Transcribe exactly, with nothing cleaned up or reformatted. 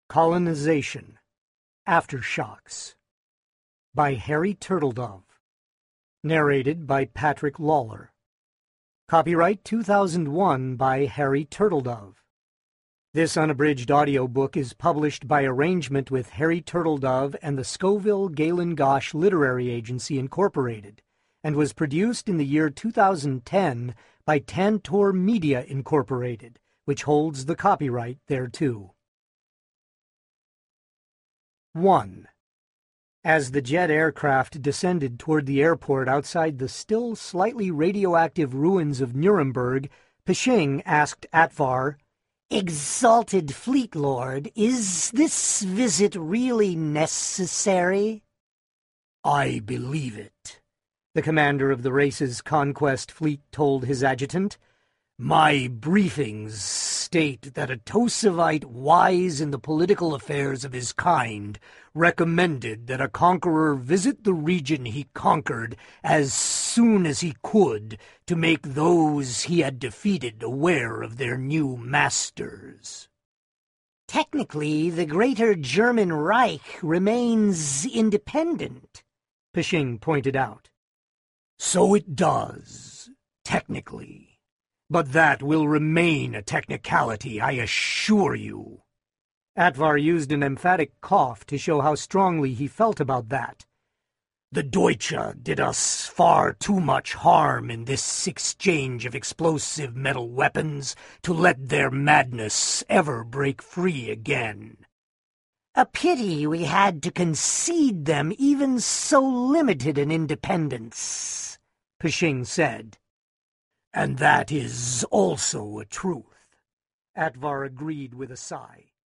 Colonization. Aftershocks. By Harry Turtledove. Narrated by Patrick Lawler. Copyright two thousand one by Harry Turtledove. This unabridged audiobook is published by arrangement with Harry Turtledove and the Scoville Galen Gosh Literary Agency, Incorporated, and was produced in the year two thousand ten by Tantor Media, Incorporated, which holds the copyright thereto. one. As the jet aircraft descended toward the airport outside the still slightly radioactive ruins of Nuremberg, Pishing asked Atvar, "Exalted Fleet Lord, is this visit really necessary?" "I believe it," the commander of the race's conquest fleet told his adjutant. "My briefings state that a Tosavite wise in the political affairs of his kind recommended that a conqueror visit the region he conquered as soon as he could to make those he had defeated aware of their new masters." "Technically, the Greater German Reich remains independent," Pishing pointed out. "So it does, technically. But that will remain a technicality, I assure you." Atvar used an emphatic cough to show how strongly he felt about that. "The Deutsche did us far too much harm in this exchange of explosive metal weapons to let their madness ever break free again." "A pity we had to concede them even so limited an independence," Pishing said. "And that is also a truth," Atvar agreed with a sigh.